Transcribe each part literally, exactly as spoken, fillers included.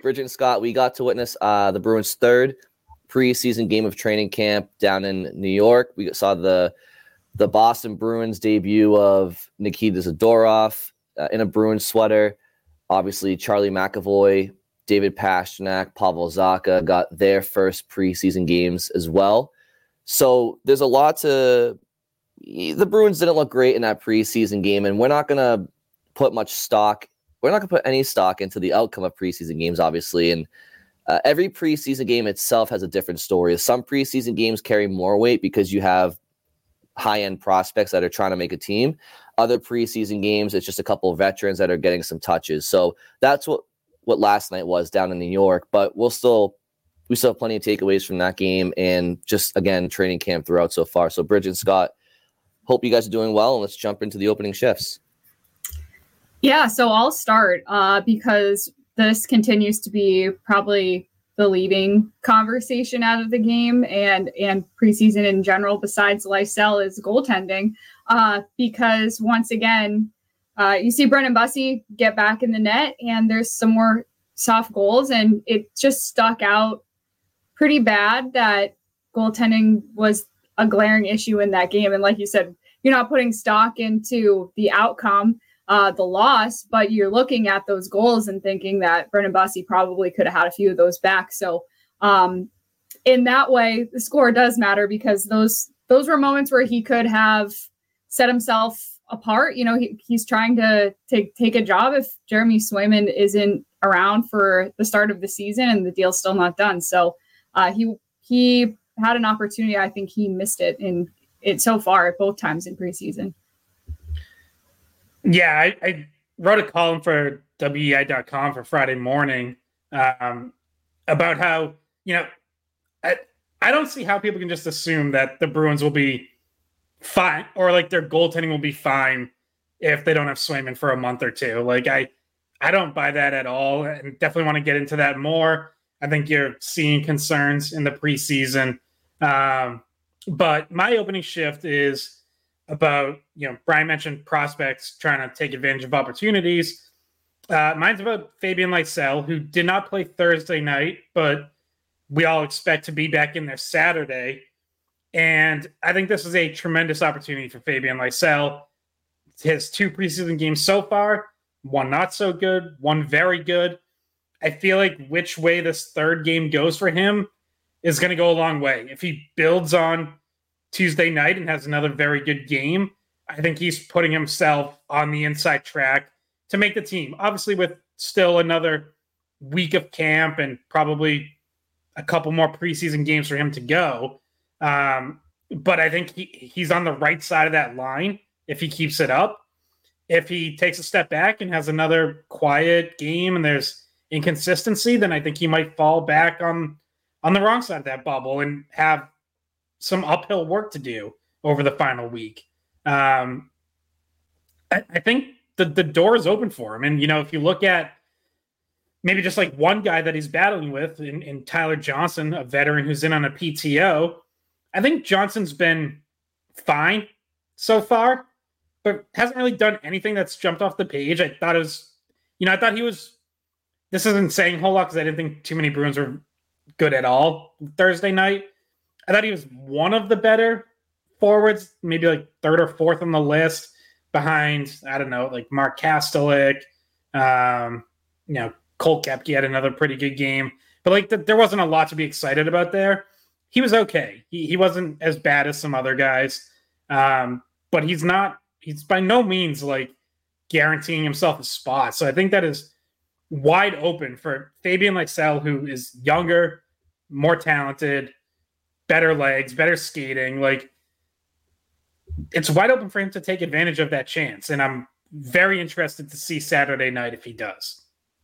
Bridget and Scott, we got to witness uh, the Bruins' third preseason game of training camp down in New York. We saw the the Boston Bruins debut of Nikita Zadorov uh, in a Bruins sweater. Obviously, Charlie McAvoy, David Pastrnak, Pavel Zacha got their first preseason games as well. So there's a lot to – the Bruins didn't look great in that preseason game, and we're not going to put much stock – we're not going to put any stock into the outcome of preseason games, obviously. And uh, every preseason game itself has a different story. Some preseason games carry more weight because you have high-end prospects that are trying to make a team. Other preseason games, it's just a couple of veterans that are getting some touches. So that's what, what last night was down in New York. But we'll still we still have plenty of takeaways from that game and just, again, training camp throughout so far. So Bridget and Scott, hope you guys are doing well, and let's jump into the opening shifts. Yeah, so I'll start uh, because this continues to be probably the leading conversation out of the game and, and preseason in general, besides Lysell, is goaltending. Uh, because once again, uh, you see Brendan Bussey get back in the net and there's some more soft goals, and it just stuck out pretty bad that goaltending was a glaring issue in that game. And like you said, you're not putting stock into the outcome, uh, the loss, but you're looking at those goals and thinking that Brendan Bussey probably could have had a few of those back. So um, in that way, the score does matter because those those were moments where he could have set himself apart. You know, he, he's trying to take take a job if Jeremy Swayman isn't around for the start of the season and the deal's still not done. So uh, he he had an opportunity. I think he missed it in it so far both times in preseason. Yeah, I, I wrote a column for W E I dot com for Friday morning um, about how, you know, I, I don't see how people can just assume that the Bruins will be fine or like their goaltending will be fine if they don't have Swayman for a month or two. Like, I, I don't buy that at all, and definitely want to get into that more. I think you're seeing concerns in the preseason. Um, but my opening shift is about, you know, Brian mentioned prospects trying to take advantage of opportunities. Uh, mine's about Fabian Lysell, who did not play Thursday night, but we all expect to be back in there Saturday. And I think this is a tremendous opportunity for Fabian Lysell. His two preseason games so far, one not so good, one very good. I feel like which way this third game goes for him is going to go a long way. If he builds on Tuesday night and has another very good game, I think he's putting himself on the inside track to make the team. Obviously, with still another week of camp and probably a couple more preseason games for him to go. Um, but I think he, he's on the right side of that line if he keeps it up. If he takes a step back and has another quiet game and there's inconsistency, then I think he might fall back on, on the wrong side of that bubble and have some uphill work to do over the final week. Um, I, I think the, the door is open for him. And, you know, if you look at maybe just like one guy that he's battling with in, in Tyler Johnson, a veteran who's in on a P T O, I think Johnson's been fine so far, but hasn't really done anything that's jumped off the page. I thought it was, you know, I thought he was, this isn't saying a whole lot because I didn't think too many Bruins were good at all Thursday night. I thought he was one of the better forwards, maybe like third or fourth on the list behind, I don't know, like Mark Kastelik, um, you know, Cole Koepke had another pretty good game. But like the, there wasn't a lot to be excited about there. He was okay. He he wasn't as bad as some other guys. Um, but he's not, he's by no means like guaranteeing himself a spot. So I think that is wide open for Fabian Lysell, who is younger, more talented, better legs, better skating. Like, it's wide open for him to take advantage of that chance. And I'm very interested to see Saturday night if he does.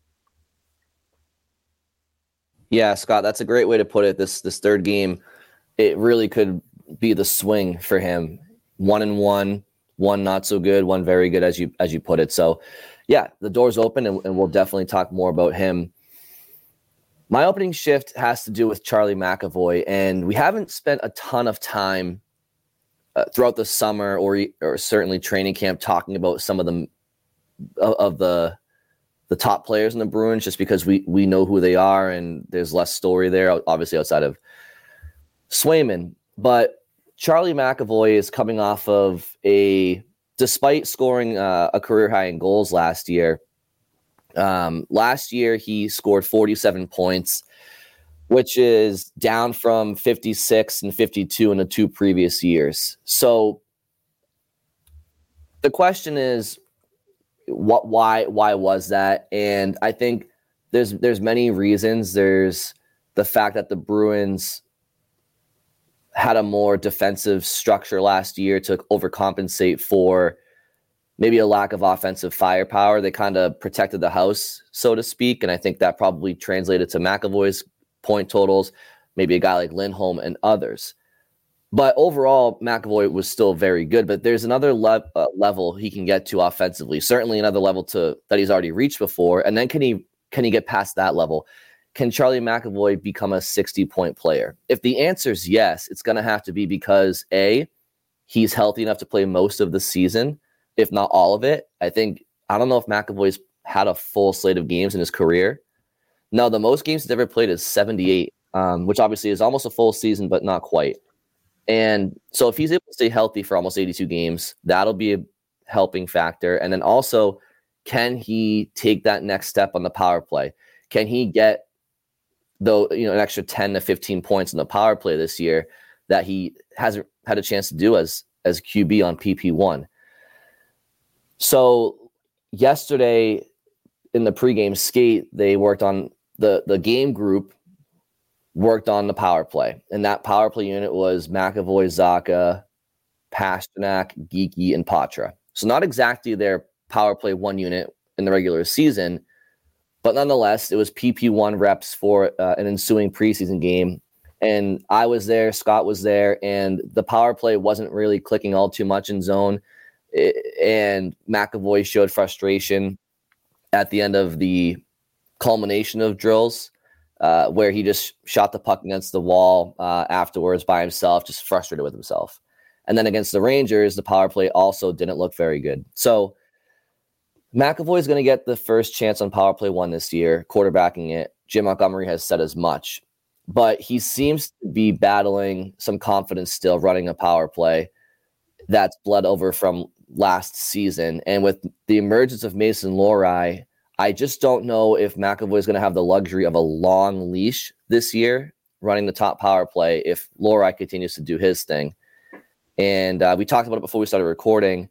Yeah, Scott, that's a great way to put it. This this third game, it really could be the swing for him. One and one, one not so good, one very good, as you as you put it. So, yeah, the door's open, and, and we'll definitely talk more about him. My opening shift has to do with Charlie McAvoy, and we haven't spent a ton of time uh, throughout the summer or or certainly training camp talking about some of the of the the top players in the Bruins just because we we know who they are and there's less story there, obviously outside of Swayman. But Charlie McAvoy is coming off of a, despite scoring uh, a career high in goals last year, um, last year he scored forty-seven points, which is down from fifty-six and fifty-two in the two previous years. So the question is, what, why, why was that? And I think there's, there's many reasons. There's the fact that the Bruins had a more defensive structure last year to overcompensate for maybe a lack of offensive firepower. They kind of protected the house, so to speak. And I think that probably translated to McAvoy's point totals, maybe a guy like Lindholm and others. But overall, McAvoy was still very good. But there's another le- uh, level he can get to offensively. Certainly another level to that he's already reached before. And then can he can he get past that level? Can Charlie McAvoy become a sixty-point player? If the answer is yes, it's going to have to be because, A, he's healthy enough to play most of the season, if not all of it. I think, I don't know if McAvoy's had a full slate of games in his career. No, the most games he's ever played is seventy-eight, um, which obviously is almost a full season, but not quite. And so if he's able to stay healthy for almost eighty-two games, that'll be a helping factor. And then also, can he take that next step on the power play? Can he get, though, you know, an extra ten to fifteen points in the power play this year that he hasn't had a chance to do as as Q B on P P one? So yesterday in the pregame skate, they worked on the the game group worked on the power play, and that power play unit was McAvoy, Zacha, Pastrnak, Geekie, and Patra. So not exactly their power play one unit in the regular season, but nonetheless, it was P P one reps for uh, an ensuing preseason game. And I was there, Scott was there, and the power play wasn't really clicking all too much in zone. It, and McAvoy showed frustration at the end of the culmination of drills, uh, where he just shot the puck against the wall uh, afterwards by himself, just frustrated with himself. And then against the Rangers, the power play also didn't look very good. So McAvoy is going to get the first chance on power play one this year, quarterbacking it. Jim Montgomery has said as much, but he seems to be battling some confidence still running a power play that's bled over from last season. And with the emergence of Mason Lohrei, I just don't know if McAvoy is going to have the luxury of a long leash this year running the top power play if Lohrei continues to do his thing. And uh, we talked about it before we started recording.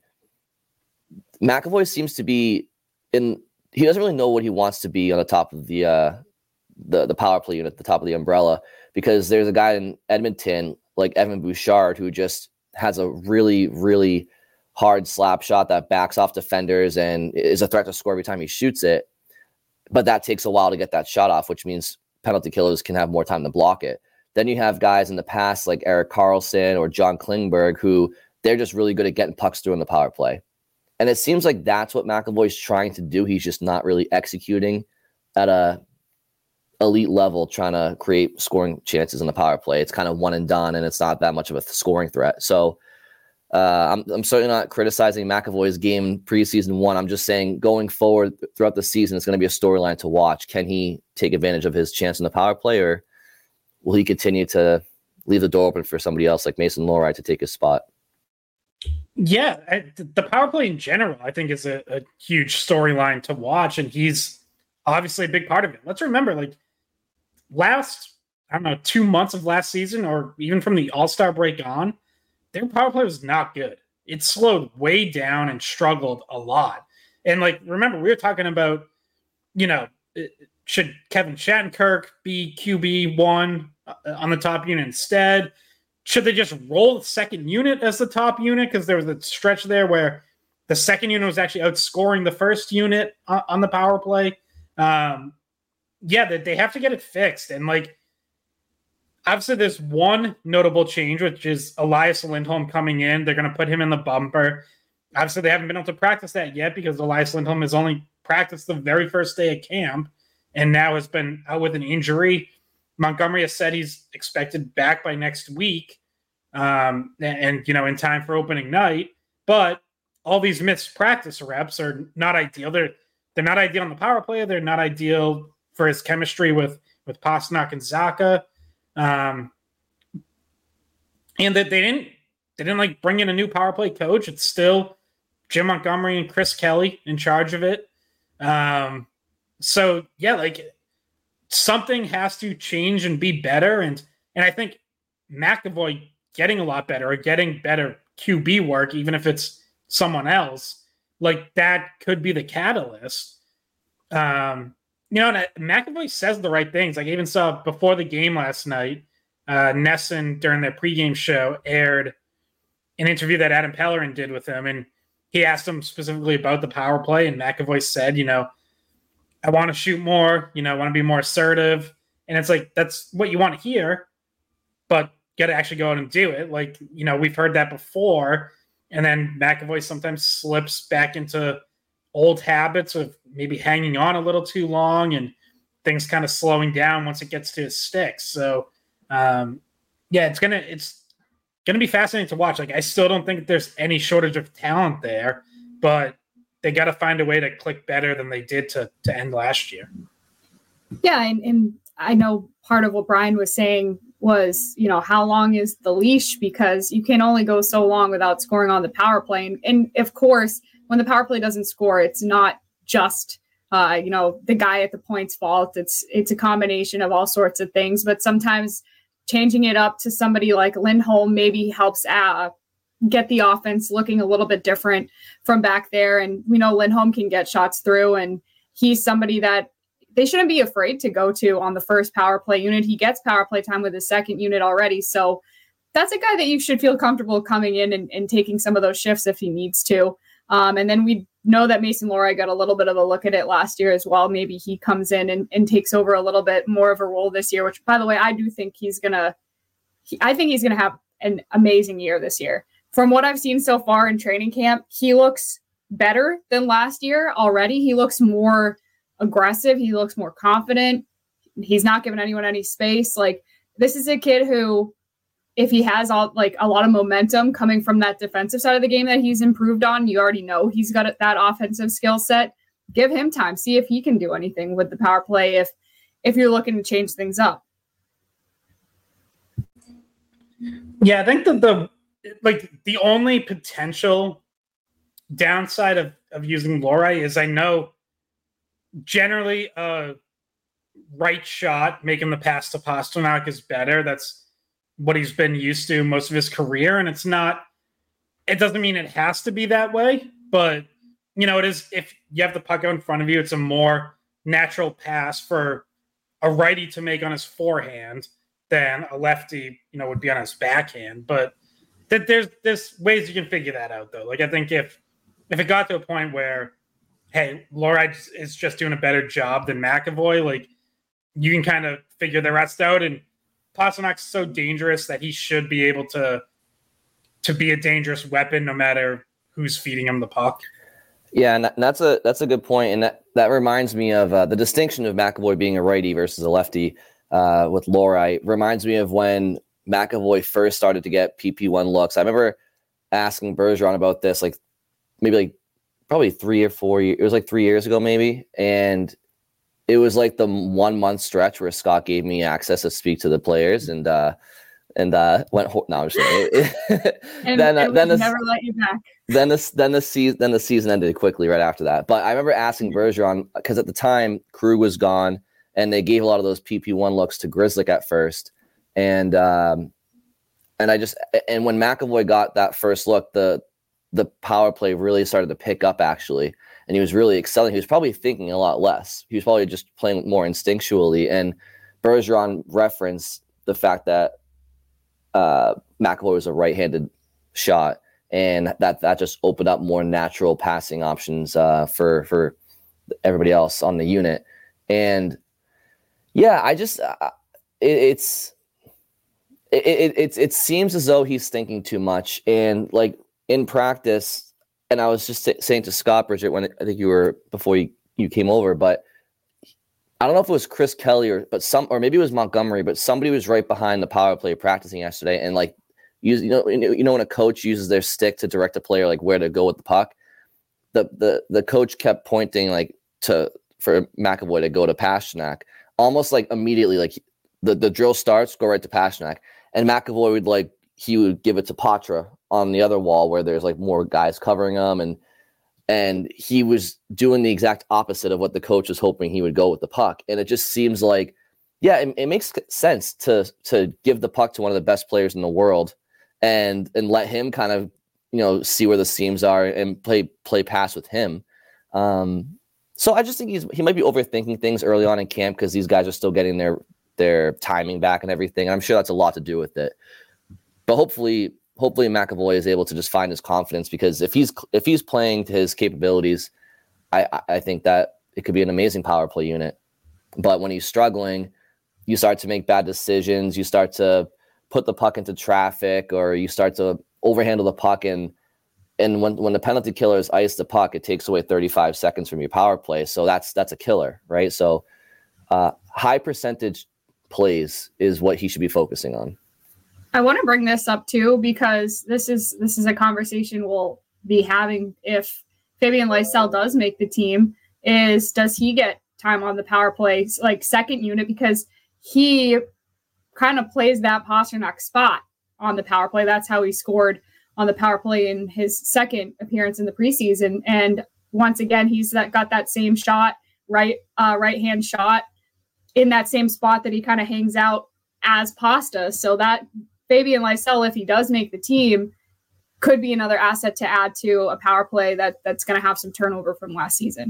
McAvoy seems to be in, he doesn't really know what he wants to be on the top of the, uh, the, the power play unit, the top of the umbrella, because there's a guy in Edmonton like Evan Bouchard who just has a really, really hard slap shot that backs off defenders and is a threat to score every time he shoots it. But that takes a while to get that shot off, which means penalty killers can have more time to block it. Then you have guys in the past like Erik Karlsson or John Klingberg who they're just really good at getting pucks through in the power play. And it seems like that's what McAvoy's trying to do. He's just not really executing at a elite level, trying to create scoring chances in the power play. It's kind of one and done, and it's not that much of a scoring threat. So uh, I'm, I'm certainly not criticizing McAvoy's game preseason one. I'm just saying going forward throughout the season, it's going to be a storyline to watch. Can he take advantage of his chance in the power play, or will he continue to leave the door open for somebody else like Mason Lohrei to take his spot? Yeah, I, the power play in general, I think, is a, a huge storyline to watch, and he's obviously a big part of it. Let's remember, like, last, I don't know, two months of last season, or even from the All-Star break on, their power play was not good. It slowed way down and struggled a lot. And, like, remember, we were talking about, you know, should Kevin Shattenkirk be Q B one on the top unit instead? Should they just roll the second unit as the top unit? Because there was a stretch there where the second unit was actually outscoring the first unit on the power play. Um, yeah, they have to get it fixed. And, like, obviously there's one notable change, which is Elias Lindholm coming in. They're going to put him in the bumper. Obviously, they haven't been able to practice that yet because Elias Lindholm has only practiced the very first day of camp and now has been out with an injury. Montgomery has said he's expected back by next week, um, and, and, you know, in time for opening night. But all these missed practice reps are not ideal. They're, they're not ideal on the power play. They're not ideal for his chemistry with with Pastrnak and Zacha. Um, and that they didn't they didn't like bring in a new power play coach. It's still Jim Montgomery and Chris Kelly in charge of it. Um, so yeah, like something has to change and be better. And and I think McAvoy getting a lot better or getting better Q B work, even if it's someone else, like that could be the catalyst. Um, you know, and McAvoy says the right things. Like I even saw before the game last night, uh, Nesson during their pregame show aired an interview that Adam Pellerin did with him. And he asked him specifically about the power play. And McAvoy said, you know, I want to shoot more, you know, I want to be more assertive. And it's like, that's what you want to hear, but got to actually go out and do it. Like, you know, we've heard that before. And then McAvoy sometimes slips back into old habits of maybe hanging on a little too long and things kind of slowing down once it gets to his sticks. So, um, yeah, it's going to, it's going to be fascinating to watch. Like, I still don't think there's any shortage of talent there, but they got to find a way to click better than they did to, to end last year. Yeah. And, and I know part of what Brian was saying was, you know, how long is the leash? Because you can only go so long without scoring on the power play. And, and of course, when the power play doesn't score, it's not just, uh, you know, the guy at the point's fault. It's, it's a combination of all sorts of things, but sometimes changing it up to somebody like Lindholm maybe helps uh, get the offense looking a little bit different from back there. And we know Lindholm can get shots through, and he's somebody that they shouldn't be afraid to go to on the first power play unit. He gets power play time with his second unit already. So that's a guy that you should feel comfortable coming in and, and taking some of those shifts if he needs to. Um, and then we know that Mason Lohrei got a little bit of a look at it last year as well. Maybe he comes in and, and takes over a little bit more of a role this year, which, by the way, I do think he's going to, I think he's going to have an amazing year this year. From what I've seen so far in training camp, he looks better than last year already. He looks more aggressive. He looks more confident. He's not giving anyone any space. Like, this is a kid who, if he has all like a lot of momentum coming from that defensive side of the game that he's improved on, you already know he's got that offensive skill set. Give him time. See if he can do anything with the power play if if you're looking to change things up. Yeah, I think that the like the only potential downside of, of using Lohrei is I know generally a right shot making the pass to Pastrnak is better. That's what he's been used to most of his career. And it's not, it doesn't mean it has to be that way, but you know, it is, if you have the puck out in front of you, it's a more natural pass for a righty to make on his forehand than a lefty, you know, would be on his backhand. But that there's, there's ways you can figure that out though. Like, I think if, if it got to a point where, hey, Lohrei is just doing a better job than McAvoy, like you can kind of figure the rest out. And Pastrnak's so dangerous that he should be able to to be a dangerous weapon no matter who's feeding him the puck. Yeah, and that's a that's a good point, and that, that reminds me of uh, the distinction of McAvoy being a righty versus a lefty uh, with Lohrei. Reminds me of when McAvoy first started to get P P one looks. I remember asking Bergeron about this, like maybe like probably three or four years. It was like three years ago, maybe, and it was like the one month stretch where Scott gave me access to speak to the players, and uh, and uh, went. Ho- no, I'm just kidding. and then, uh, then the, never let you back. Then the then the season then the season ended quickly right after that. But I remember asking Bergeron, because at the time Krug was gone, and they gave a lot of those P P one looks to Grzelcyk at first, and um, and I just and when McAvoy got that first look, the the power play really started to pick up actually. And he was really excelling. He was probably thinking a lot less. He was probably just playing more instinctually. And Bergeron referenced the fact that uh, McAvoy was a right-handed shot, and that that just opened up more natural passing options uh, for for everybody else on the unit. And yeah, I just uh, it, it's it, it it it seems as though he's thinking too much. And like in practice. And I was just t- saying to Scott, Bridget, when I think you were before you, you came over, but I don't know if it was Chris Kelly or but some or maybe it was Montgomery, but somebody was right behind the power play practicing yesterday, and like use you know you know when a coach uses their stick to direct a player like where to go with the puck, the the the coach kept pointing like to for McAvoy to go to Pastrnak, almost like immediately, like the, the drill starts, go right to Pastrnak, and McAvoy would like he would give it to Patra on the other wall where there's like more guys covering him, and and he was doing the exact opposite of what the coach was hoping he would go with the puck. And it just seems like, yeah, it, it makes sense to to give the puck to one of the best players in the world, and and let him kind of, you know, see where the seams are and play play pass with him. Um, so I just think he's he might be overthinking things early on in camp because these guys are still getting their their timing back and everything. And I'm sure that's a lot to do with it. But hopefully, hopefully McAvoy is able to just find his confidence, because if he's if he's playing to his capabilities, I I think that it could be an amazing power play unit. But when he's struggling, you start to make bad decisions. You start to put the puck into traffic, or you start to overhandle the puck, and and when when the penalty killers ice the puck, it takes away thirty-five seconds from your power play. So that's that's a killer, right? So uh, high percentage plays is what he should be focusing on. I want to bring this up too, because this is this is a conversation we'll be having if Fabian Lysell does make the team. Is does he get time on the power play, like second unit, because he kind of plays that Pastrnak spot on the power play. That's how he scored on the power play in his second appearance in the preseason. And once again, he's that, got that same shot, right uh, right hand shot in that same spot that he kind of hangs out as Pasta. So that Fabian Lysell, if he does make the team, could be another asset to add to a power play that that's going to have some turnover from last season.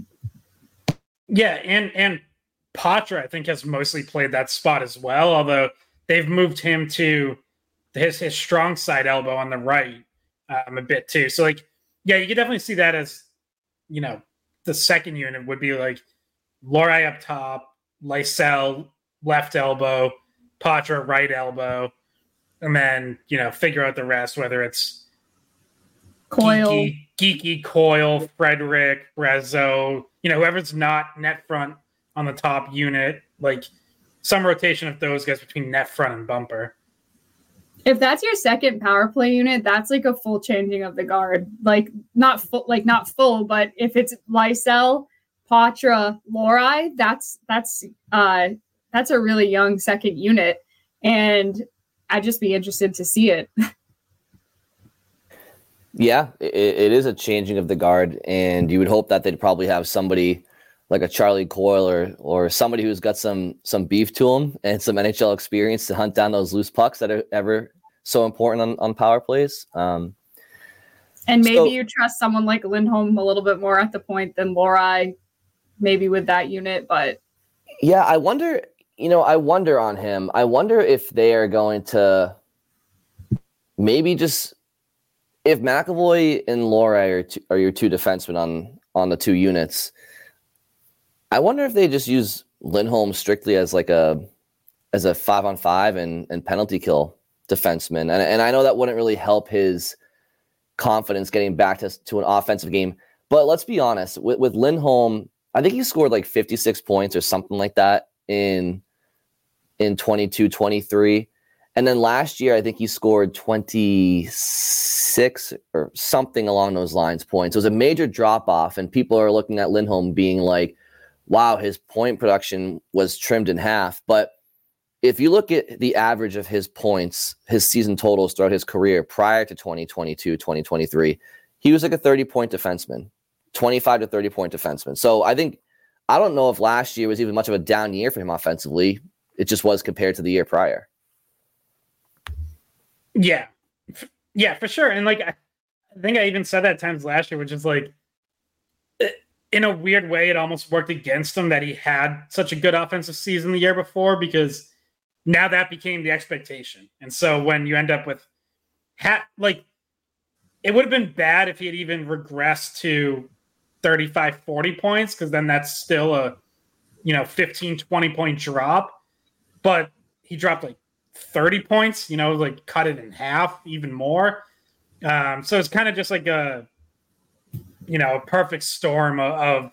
Yeah, and and Patra, I think, has mostly played that spot as well, although they've moved him to his his strong side elbow on the right um, a bit too. So, like, yeah, you could definitely see that as, you know, the second unit would be like Lohrei up top, Lysell left elbow, Patra right elbow, and then, you know, figure out the rest, whether it's Coyle, Geeky, Geeky, Coyle, Frederick, Brazeau, you know, whoever's not net front on the top unit, like some rotation of those guys between net front and bumper. If that's your second power play unit, that's like a full changing of the guard. Like not full, like not full, but if it's Lysell, Patra, Lohrei, that's that's uh that's a really young second unit, and I'd just be interested to see it. Yeah, it, it is a changing of the guard, and you would hope that they'd probably have somebody like a Charlie Coyle or or somebody who's got some some beef to him and some N H L experience to hunt down those loose pucks that are ever so important on, on power plays. Um, and maybe so, you trust someone like Lindholm a little bit more at the point than Lohrei, maybe with that unit. But yeah, I wonder, you know, I wonder on him. I wonder if they are going to maybe just if McAvoy and Lohrei are, two, are your two defensemen on on the two units. I wonder if they just use Lindholm strictly as like a as a five on five and, and penalty kill defenseman. And, and I know that wouldn't really help his confidence getting back to, to an offensive game. But let's be honest, with, with Lindholm, I think he scored like fifty-six points or something like that in in twenty-two twenty-three. And then last year, I think he scored twenty-six or something along those lines points. It was a major drop off, and people are looking at Lindholm being like, wow, his point production was trimmed in half. But if you look at the average of his points, his season totals throughout his career prior to twenty twenty-two, twenty twenty-three, he was like a thirty-point defenseman, twenty-five to thirty-point defenseman. So I think, I don't know if last year was even much of a down year for him offensively. It just was compared to the year prior. Yeah. Yeah, for sure. And like, I think I even said that times last year, which is like, in a weird way, it almost worked against him that he had such a good offensive season the year before, because now that became the expectation. And so when you end up with, ha- like, it would have been bad if he had even regressed to thirty-five, forty points, because then that's still a, you know, fifteen, twenty point drop. But he dropped like thirty points, you know, like cut it in half, even more. Um, so it's kind of just like a, you know, a perfect storm of, of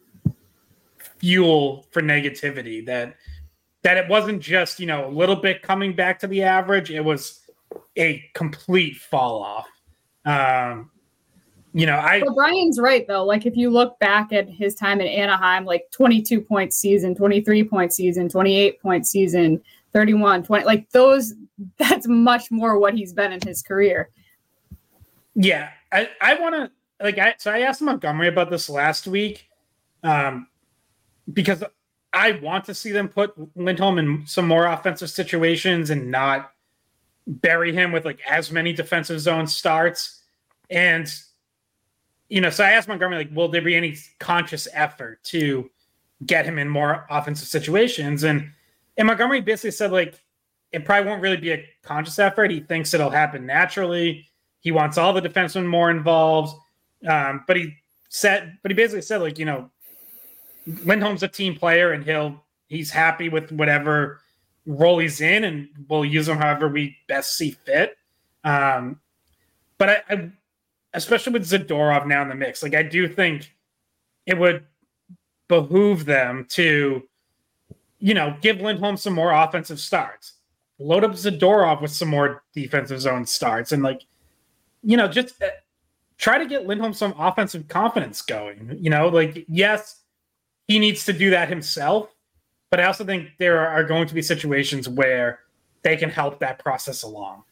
fuel for negativity, that that it wasn't just, you know, a little bit coming back to the average. It was a complete fall off. Um, you know, I. But Brian's right though. Like if you look back at his time in Anaheim, like twenty-two point season, twenty-three point season, twenty-eight point season, thirty-one, twenty, like those. That's much more what he's been in his career. Yeah, I I want to like I so I asked Montgomery about this last week, um, because I want to see them put Lindholm in some more offensive situations and not bury him with like as many defensive zone starts. And, you know, so I asked Montgomery, like, will there be any conscious effort to get him in more offensive situations? And, and Montgomery basically said, like, it probably won't really be a conscious effort. He thinks it'll happen naturally. He wants all the defensemen more involved. Um, but he said, but he basically said, like, you know, Lindholm's a team player and he'll, he's happy with whatever role he's in and we'll use him however we best see fit. Um, but I, I, especially with Zadorov now in the mix, like I do think it would behoove them to, you know, give Lindholm some more offensive starts, load up Zadorov with some more defensive zone starts, and like, you know, just uh, try to get Lindholm some offensive confidence going. You know, like, yes, he needs to do that himself, but I also think there are going to be situations where they can help that process along.